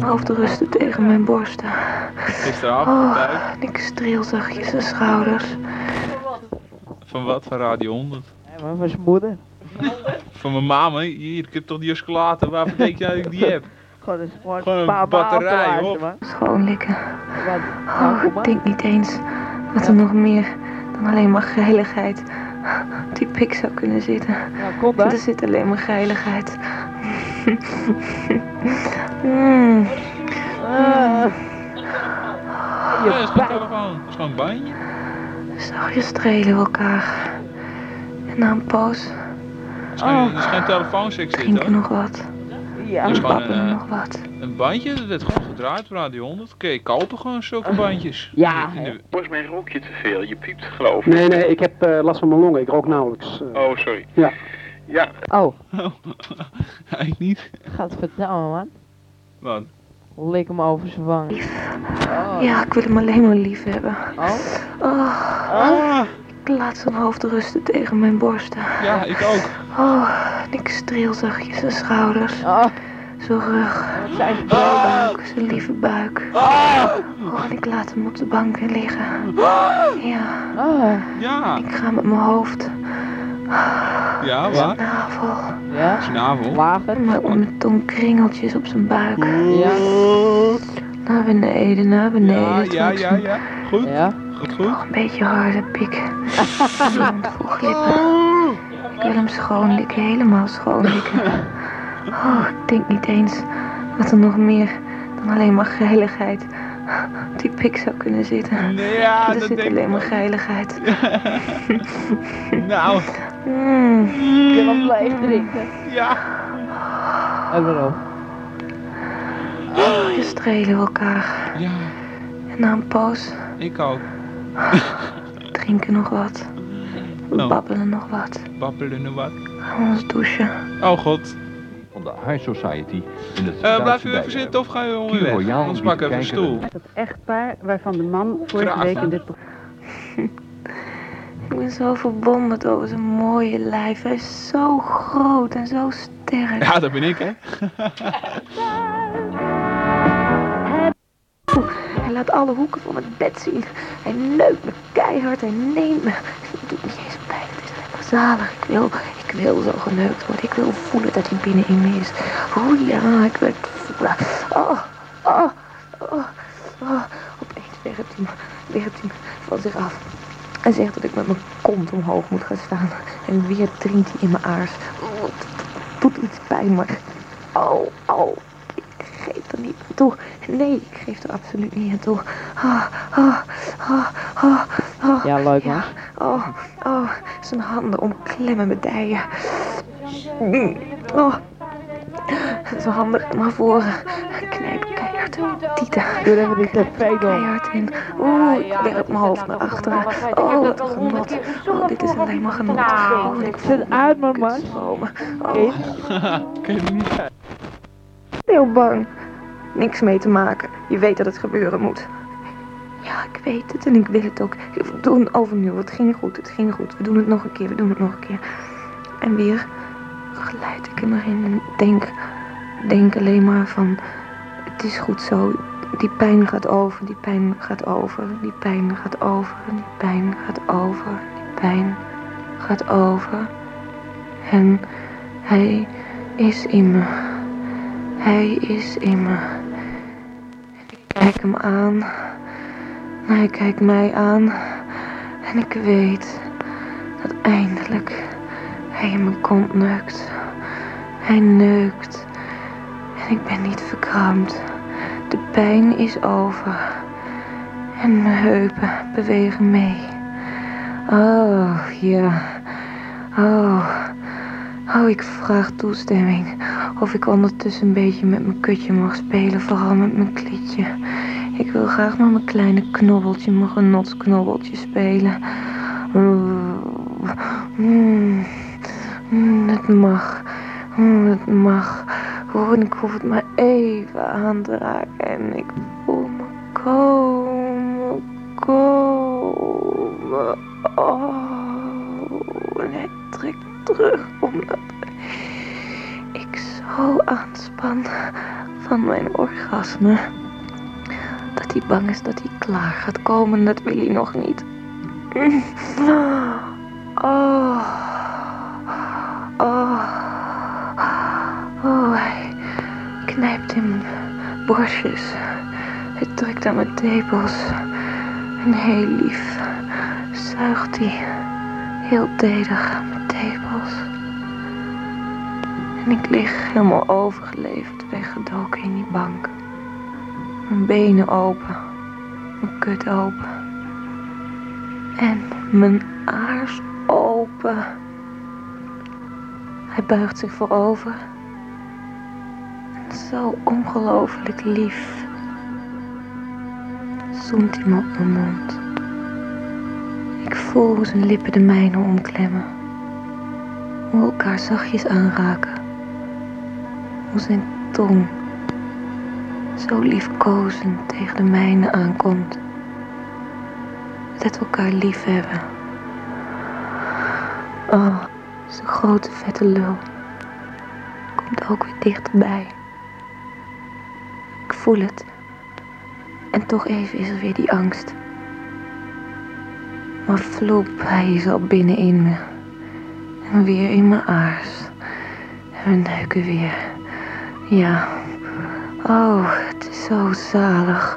hoofd rustte tegen mijn borsten. Gisteravond thuis. En ik streel zachtjes zijn schouders. Van wat? Van Radio 100? Ja, maar van zijn moeder. Van mijn mama? Hier, ik heb toch die Escalator, waarvoor denk je dat ik die heb? Gewoon Gewoon een batterij, hoor. Schoonlikken. Nou, kom Ik maar. denk niet eens dat er nog meer dan alleen maar geiligheid op die pik zou kunnen zitten. Ja, kom dan. Er zit alleen maar geiligheid. Mm. Ja, dat is gewoon telefoon. Dat is gewoon een bandje. Zachtjes strelen we elkaar. En na een poos Het is geen telefoonseks dit, drinken hoor. nog wat. Ja. Dat is gewoon Babbelen nog wat. een bandje, dat werd gewoon gedraaid op Radio 100. Kun je kopen gewoon zulke bandjes. Ja. Volgens mij rook je te veel. Je piept geloof ik. Nee, ik heb last van mijn longen. Ik rook nauwelijks. Oh, sorry. Ja. Ja, Oh, Eigenlijk niet. gaat vertellen man. Wat? Lik hem over zijn wang. Oh. Ja, ik wil hem alleen maar lief hebben. Oh. Oh, ik laat zijn hoofd rusten tegen mijn borsten. Ja, ik ook. En ik streel zachtjes zijn schouders. Oh. Zijn rug. Wat zijn ze Zijn buik? buik, zijn lieve buik. En ik laat hem op de bank weer liggen. Ja, Oh. Ja. ik ga met mijn hoofd, Ja, waar? navel, Ja. Snavel. Lager. met mijn tong kringeltjes op zijn buik. Ja. Naar beneden, naar beneden. Ja. tot zijn Goed. Ja. Goed. Een beetje harde pik. Mond vol glippen. Ik wil hem schoonlikken, helemaal schoonlikken. Ik denk niet eens dat er nog meer dan alleen maar geiligheid op die pik zou kunnen zitten. Nee, ja, Er dat zit denk alleen ik. maar geiligheid. Nou, Ik wil hem blijven drinken. ja. En waarom? We strelen elkaar. Ja, En na een poos ik ook. drinken nog wat. Oh. Babbelen nog wat. Babbelen nu wat. Gaan we ons douchen. Oh god. Van de High Society in het Blijf u even zitten of ga je gewoon weer weg? Anders pak ik even een stoel. Het echtpaar waarvan de man vorige Graag. week in dit Ik ben zo verwonderd over zijn mooie lijf. Hij is zo groot en zo sterk. Ja, dat ben ik, hè? Hij laat alle hoeken van het bed zien. Hij neukt me keihard. Hij neemt me. Het doet niet eens pijn. Het is alleen maar zalig. Ik wil zo geneukt worden. Ik wil voelen dat hij binnenin me is. Oh ja, ik wil het voelen. Opeens werpt hij me van zich af. En zegt dat ik met mijn kont omhoog moet gaan staan. En weer dringt hij in mijn aars. Het doet iets pijn, maar... Ik geef er niet aan toe. Nee, ik geef er absoluut niet aan toe. Ja, leuk man. Zijn handen omklemmen mijn dijen. Zijn handen gaan naar voren. Knijp keihard in mijn tieten. Doe even die tv door. Keihard in. Ik werp mijn hoofd naar achteren. Wat een genot. Dit is alleen maar genot. Ik voel Zet uit man, man. stromen. Kan je er niet uit? Heel bang. Niks mee te maken. Je weet dat het gebeuren moet. Ja, ik weet het en ik wil het ook. We doen overnieuw. Het ging goed. We doen het nog een keer. En weer glijd ik er maar in en denk alleen maar van... Het is goed zo. Die pijn gaat over. Die pijn gaat over. En hij is in me. Ik kijk hem aan. Hij kijkt mij aan. En ik weet dat eindelijk hij in mijn kont neukt. Hij neukt. En ik ben niet verkrampt. De pijn is over. En mijn heupen bewegen mee. Oh, ja. Oh, ik vraag toestemming. Of ik ondertussen een beetje met mijn kutje mag spelen. Vooral met mijn klitje. Ik wil graag met mijn kleine knobbeltje, mijn genotsknobbeltje spelen. Het mag. Het mag. Ik hoef het maar even aan te raken. En ik voel me komen. En hij trekt terug omdat ik zo zo aanspan van mijn orgasme. Dat hij bang is dat hij klaar gaat komen, dat wil hij nog niet. Oh. Hij knijpt in mijn borstjes. Hij drukt aan mijn tepels. En heel lief zuigt hij heel teder aan mijn tepels. En ik lig helemaal overgeleverd, weggedoken in die bank. Mijn benen open, mijn kut open. En mijn aars open. Hij buigt zich voorover. En zo ongelooflijk lief zoemt hij me op mijn mond. Ik voel hoe zijn lippen de mijne omklemmen. Hoe we elkaar zachtjes aanraken. Hoe zijn tong zo liefkozend tegen de mijne aankomt. Dat we elkaar lief hebben. Oh, zijn grote vette lul komt ook weer dichterbij. Ik voel het. En toch even is er weer die angst. Maar vloep, hij is al binnenin me. En weer in mijn aars. En we neuken weer. Ja. Oh, het is zo zalig.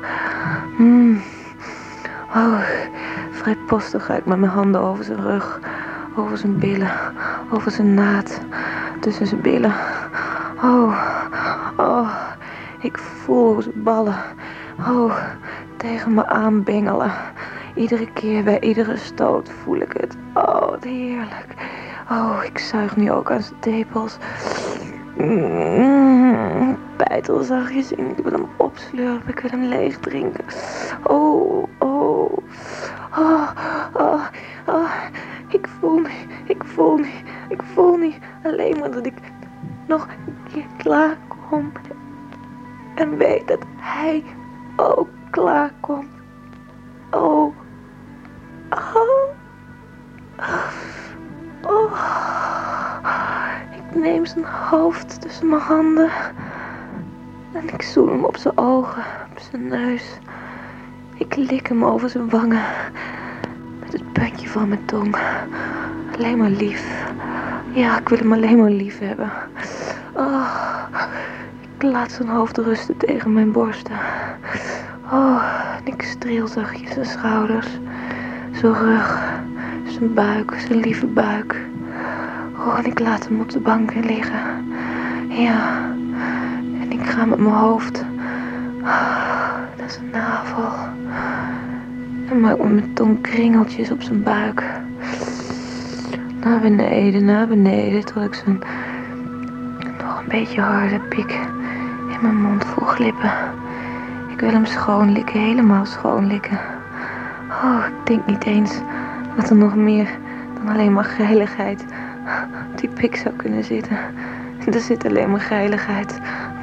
Oh, vrijpostig ga ik met mijn handen over zijn rug. Over zijn billen. Over zijn naad. Tussen zijn billen. Oh, ik voel hoe zijn ballen. Oh, tegen me aanbengelen. Iedere keer bij iedere stoot voel ik het. Oh, wat heerlijk. Oh, ik zuig nu ook aan zijn tepels. Bijt al zachtjes in. Ik wil hem opslurpen. Ik wil hem leeg drinken. Oh. Ik voel nu alleen maar dat ik nog een keer klaar kom. En weet dat hij ook klaar komt. Oh. Ik neem zijn hoofd tussen mijn handen. En ik zoen hem op zijn ogen, op zijn neus. Ik lik hem over zijn wangen. Met het puntje van mijn tong. Alleen maar lief. Ja, ik wil hem alleen maar lief hebben. Oh, ik laat zijn hoofd rusten tegen mijn borsten. Oh, en ik streel zachtjes zijn schouders. Zijn rug. Zijn buik, zijn lieve buik. Oh, en ik laat hem op de bank liggen. Ja. En ik ga met mijn hoofd naar zijn navel. En maak met mijn tong kringeltjes op zijn buik. Naar beneden, tot ik zijn nog een beetje harde pik in mijn mond voel glippen. Ik wil hem schoonlikken, helemaal schoonlikken. Oh, ik denk niet eens dat er nog meer dan alleen maar geiligheid op die pik zou kunnen zitten. Er zit alleen maar geiligheid.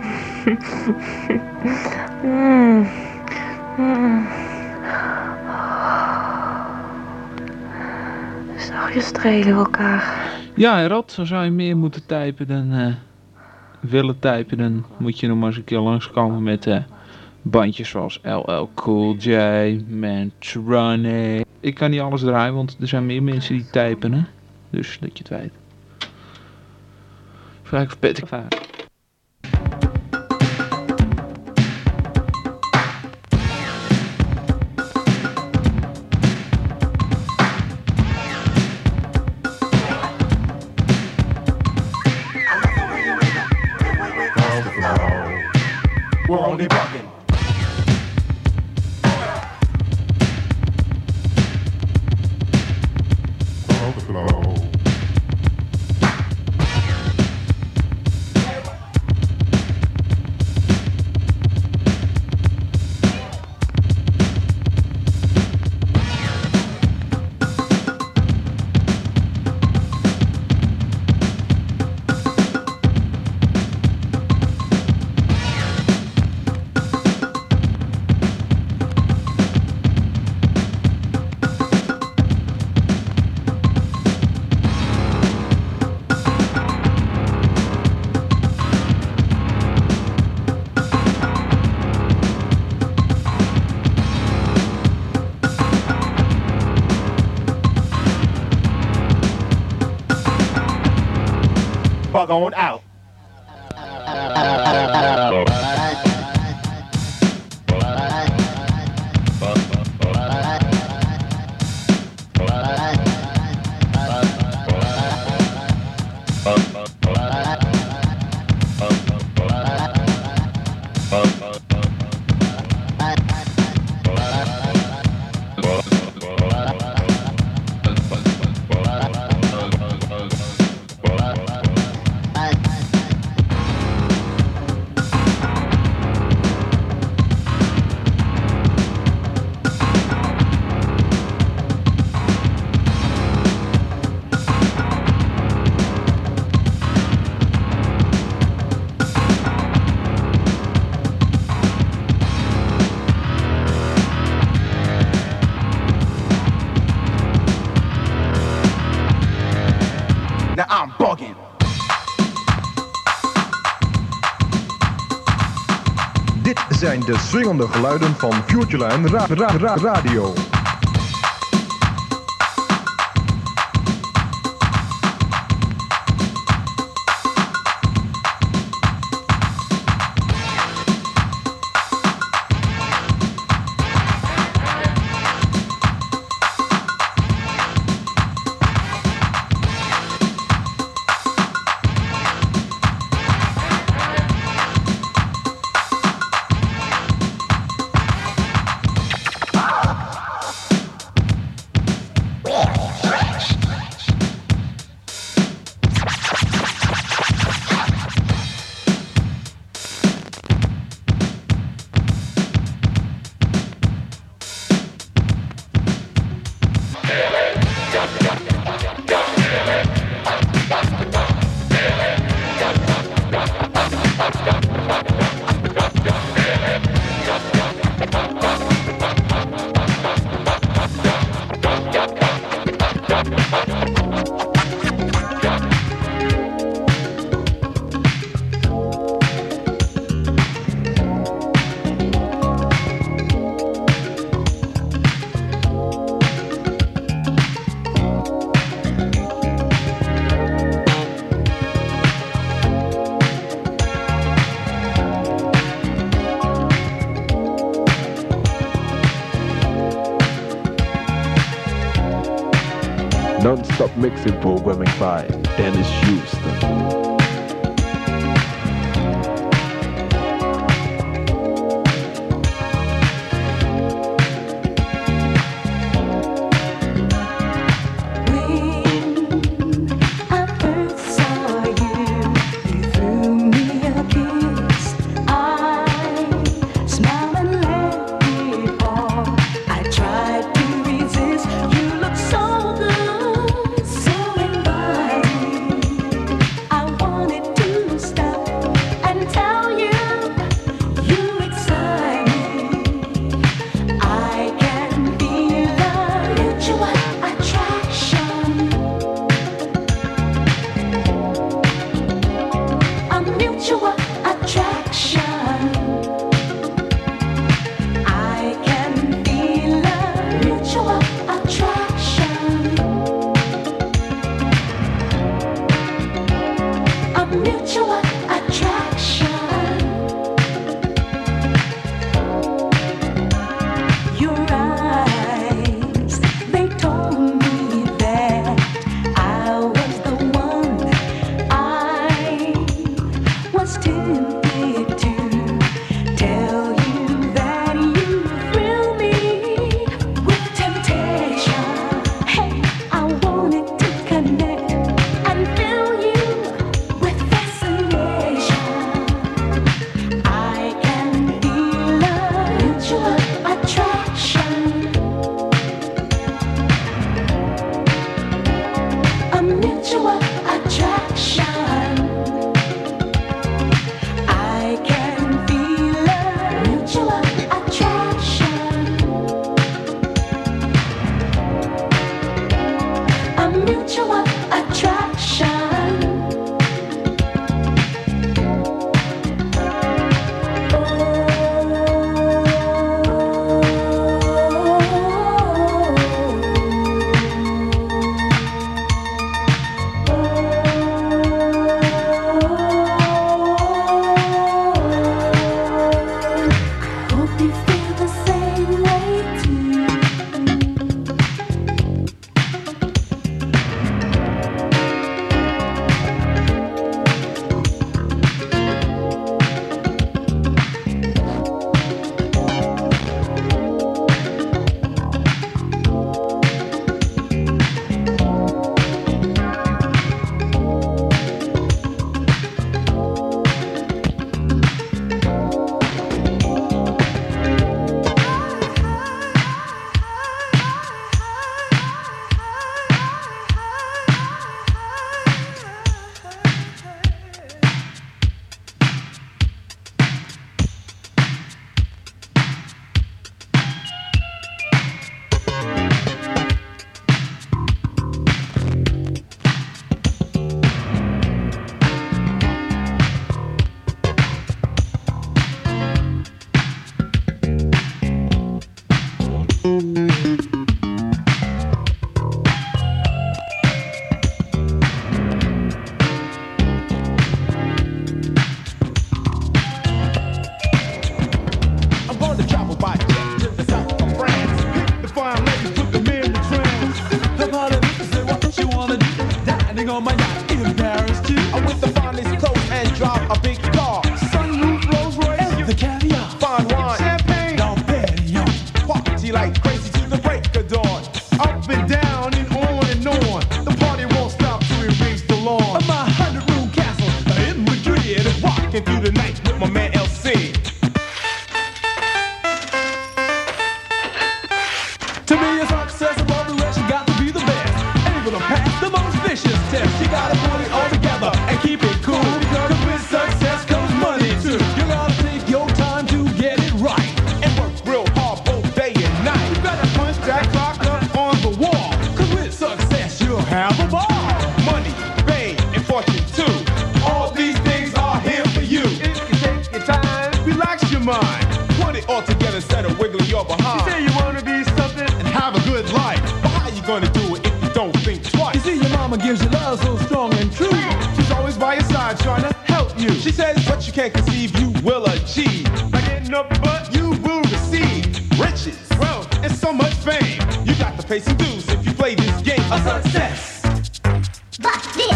Zachtjes strelen we elkaar. Ja, Rad, zo zou je meer moeten typen dan willen typen. Dan moet je nog maar eens een keer langskomen met bandjes zoals LL Cool J, Mantronic. Ik kan niet alles draaien, want er zijn meer mensen die typen, hè. Dus dat je het weet. Vraag of Patrick vaart. We're only bugging. Overflow. bug on out. Now I'm bugging. Dit zijn de swingende geluiden van Futureline Radio. Non-stop mixing programming by Dennis Houston. I relax your mind. Put it all together instead of wiggling your behind. You say you wanna be something and have a good life, but how you gonna do it if you don't think twice? You see, your mama gives you love so strong and true. She's always by your side trying to help you. She says what you can't conceive you will achieve. By getting up but you will receive riches, wealth, and so much fame. You got to pay some dues if you play this game of success. But this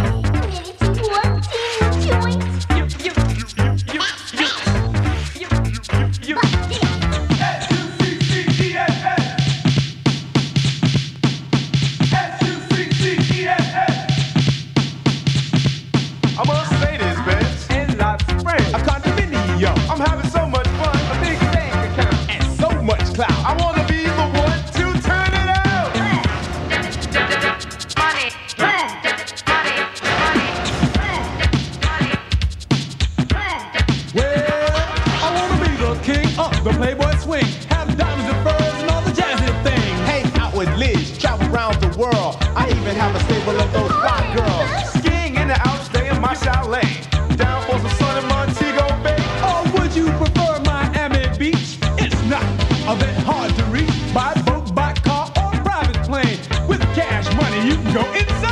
I must say this, bitch, and lots of friends. A condominium, I'm having so much fun. A big bank account, and so much clout. I wanna be the one to turn it out. money, money, money, Well, I wanna be the king of the Playboy swing. Have diamonds and furs and all the jazzy things. Hang out with Liz, travel around the world. I even have a stable of those fly girls. Skiing in the Alps, stay in my chalet. Down for some sun in Montego Bay. Or would you prefer Miami Beach? It's not a bit hard to reach by boat, by car, or private plane. With cash money, you can go inside.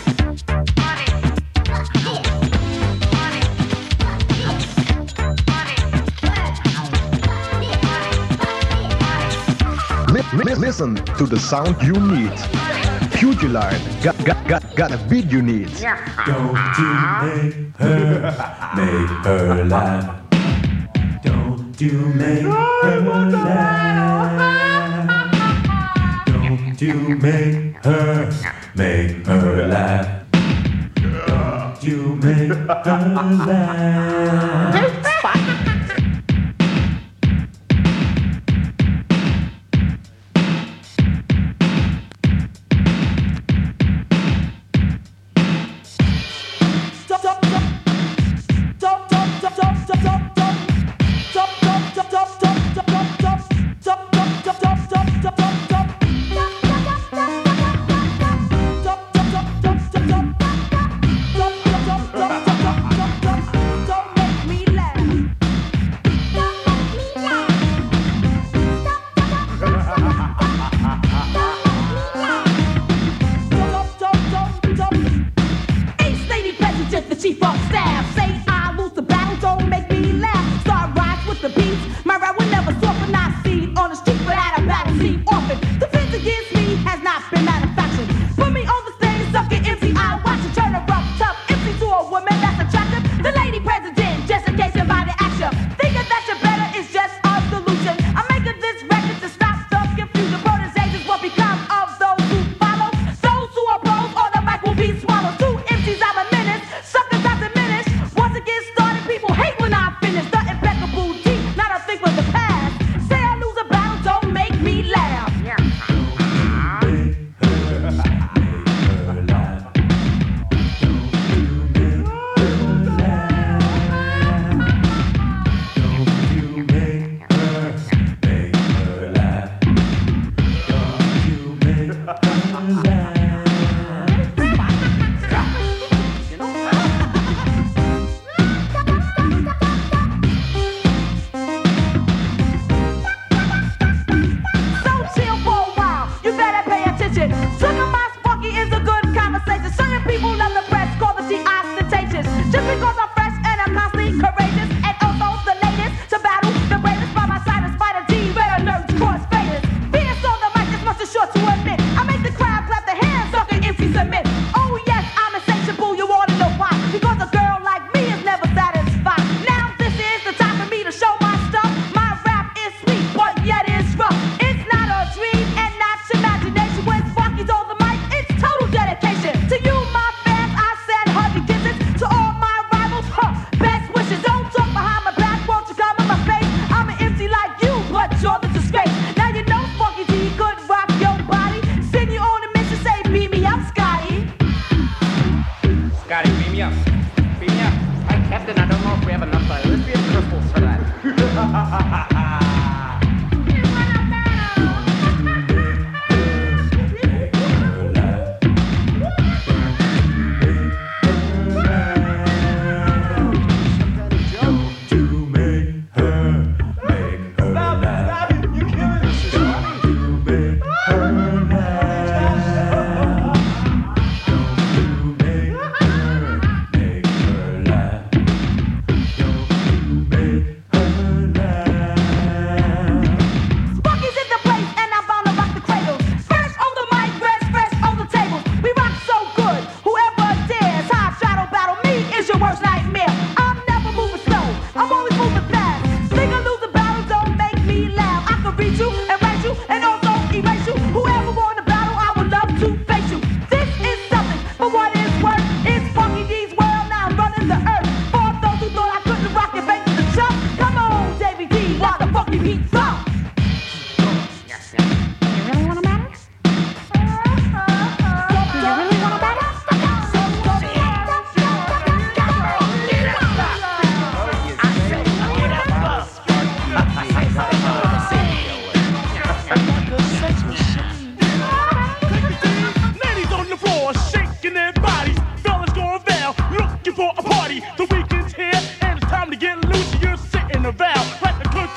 Listen to the sound you need. Future Line got a beat you need. Don't you make her laugh. Don't you make her laugh. Don't you make her laugh. Don't you make her laugh.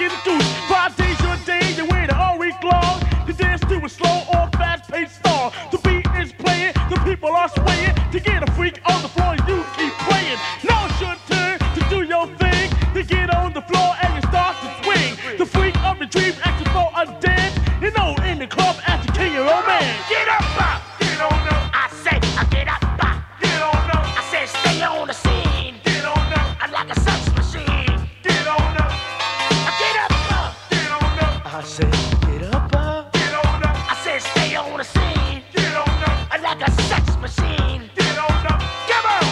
get a deuce. 5 days your day, you wait all week long. You dance to a slow or fast-paced song. The beat is playing, the people are swaying. To get a freak on the floor, you keep playing. Now it's your turn to do your thing. You get on the floor and you start to swing. The freak of the dream asking for a dance. You know, in the club as the king of romance. Get up, get on up. I say, get up, get on up. I said, stay on the scene. Get on up. I'm like a sex machine. Get on up. Get up, get on up. I said, get up, get on up. I said, stay on the scene. Get on up. I'm like a sex machine. Get on up. Come on.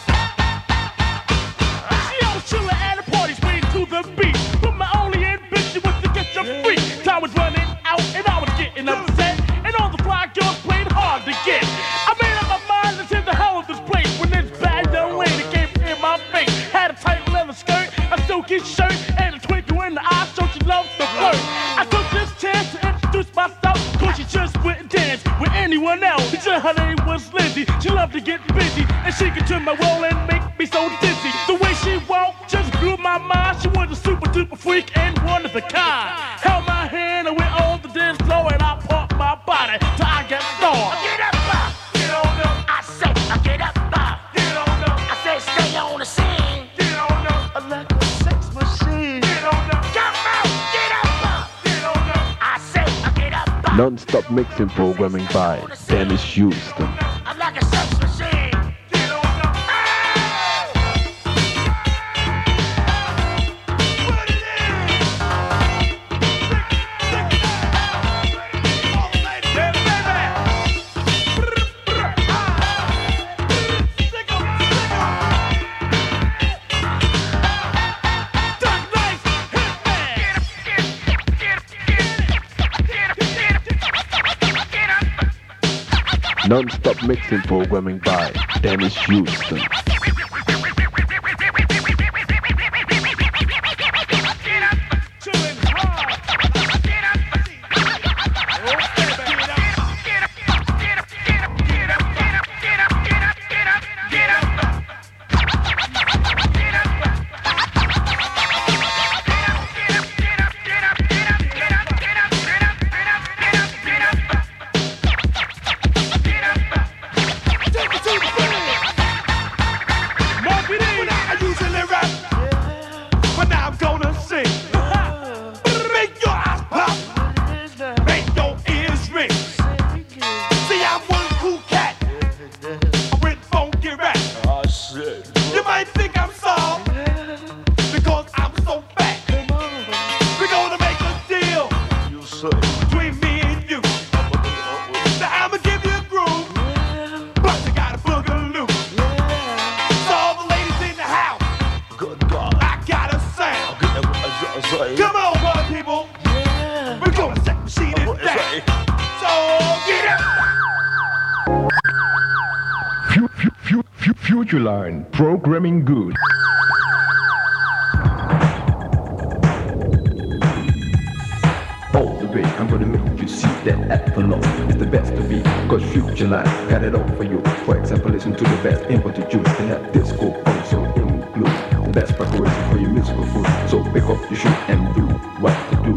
See, I was chillin' at the parties, waiting to the beat. But my only ambition was to get your freak. Time was running out and I was getting upset. And all the fly girls played hard to get. I made up my mind to take the hell of this place. When this bad young lady came in my face. Had a tight leather skirt, a silky shirt, and a twinkle in the eye, so she loved to flirt. I took this chance to introduce myself, cause she just wouldn't dance with anyone else. She said her name was Lizzie, she loved to get busy, and she could turn my roll and make me so dizzy. The way she walked just blew my mind. She was a super duper freak and one of a kind. Held my hand and went on the dance floor, and I pumped my body till I got sore. Get up, get on up. I say, get up, get on up. I say, stay on the scene. Get on up. Like a sex machine. Get on up. Come out, get up, get on up. I say, get up. Non-stop mixing programming by Dennis Houston. I'm like a sex machine. Get on up. Put it in. Non-stop mixing programming by Dennis Houston. Futureline, programming good. All the way, I'm gonna make you see that Avalon is the best to be. Cause Futureline got it all for you. For example, listen to the best imported juice. They have disco also include the best preparation for your musical food. So pick up your shoe and do what to do.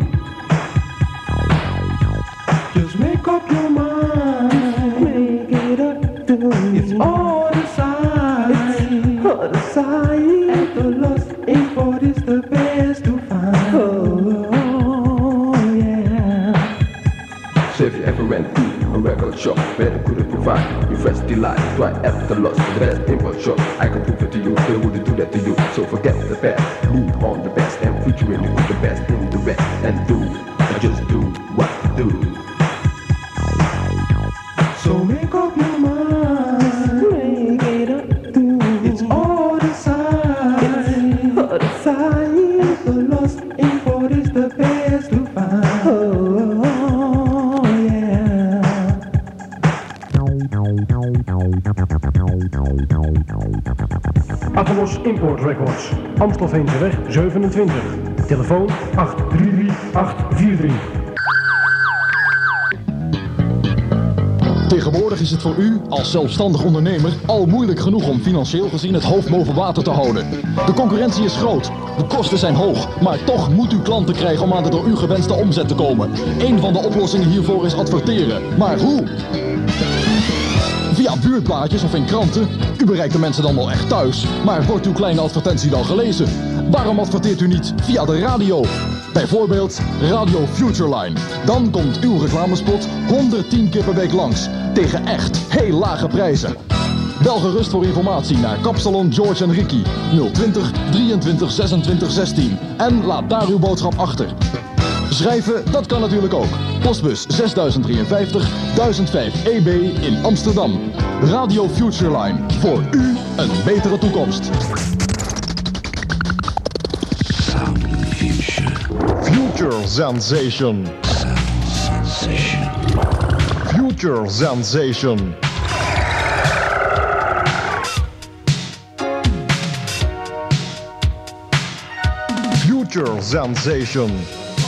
Just make up your mind, make it up to it's all the signs, all the signs. And the lost import is the best to find. Oh yeah. So if you ever went to a record shop where they couldn't provide you fresh delight, try Avalon, the best import shop. I can prove it to you, they wouldn't do that to you. So forget the best, move on the best, and featuring the best in the rest, and do, and just do what to do. So make up your mind, make it up to it's all the signs, all the signs. The lost import is the best to find. Oh yeah. Avalos Import Records, Amstelveenseweg 27. Telefoon 833-843. Tegenwoordig is het voor u, als zelfstandig ondernemer, al moeilijk genoeg om financieel gezien het hoofd boven water te houden. De concurrentie is groot, de kosten zijn hoog, maar toch moet u klanten krijgen om aan de door u gewenste omzet te komen. Een van de oplossingen hiervoor is adverteren. Maar hoe? Via buurtblaadjes of in kranten? U bereikt de mensen dan wel echt thuis, maar wordt uw kleine advertentie dan gelezen? Waarom adverteert u niet via de radio? Bijvoorbeeld Radio Futureline. Dan komt uw reclamespot 110 keer per week langs. Tegen echt heel lage prijzen. Bel gerust voor informatie naar Kapsalon George en Ricky 020 23 26 16. En laat daar uw boodschap achter. Schrijven, dat kan natuurlijk ook. Postbus 6053 1005 EB in Amsterdam. Radio Futureline. Voor u een betere toekomst. Future Sensation. Future Sensation. Future Sensation.